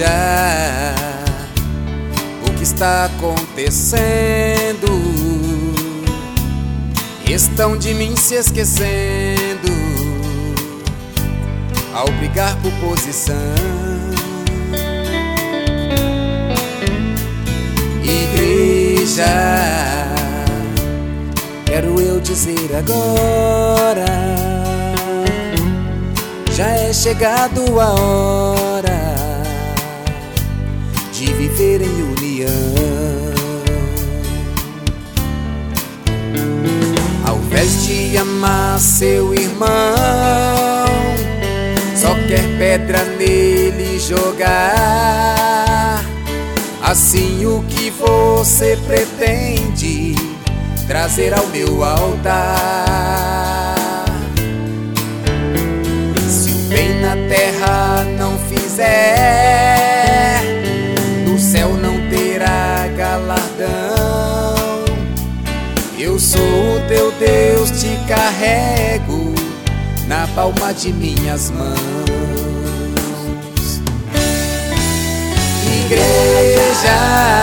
igreja, o que está acontecendo? Estão de mim se esquecendo ao brigar por posição. Igreja, quero eu dizer agora, já é chegado a hora de viver em união. Ao invés de amar seu irmão, só quer pedra nele jogar. Assim, o que você pretende trazer ao meu altar? Se o bem na terra não fizer, no céu não terá galardão. Eu sou o teu Deus, te carrego na palma de minhas mãos. Igreja,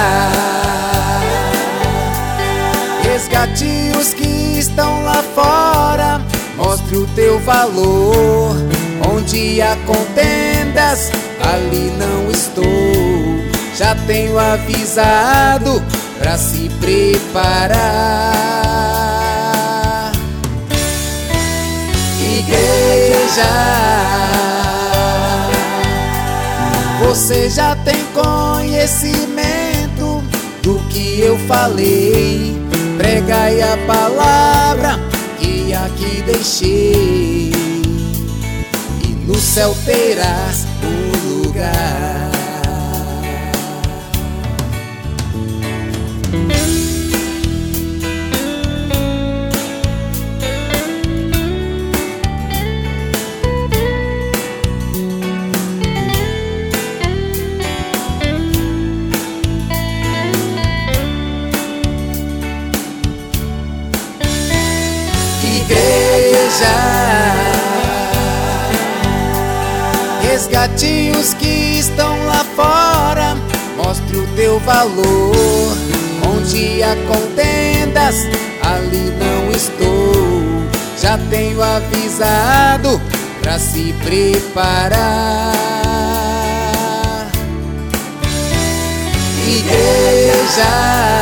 resgate os que estão lá fora, mostre o teu valor. Onde há contendas, ali não estou. Já tenho avisado pra se preparar. Igreja, você já tem conhecimento do que eu falei. Pregai a palavra que aqui deixei, e no céu terás um lugar. Igreja, resgate os que estão lá fora, mostre o teu valor. Onde há contendas, ali não estou. Já tenho avisado pra se preparar. Igreja,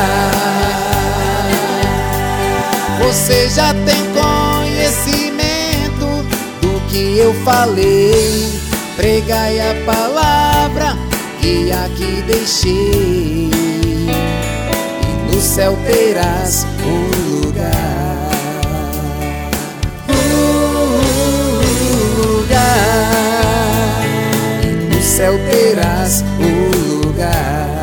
você já tem conhecimento do que eu falei. Pregai a palavra que aqui deixei, e no céu terás um lugar. E no céu terás um lugar.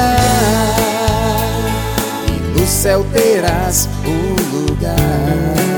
No céu terás um lugar.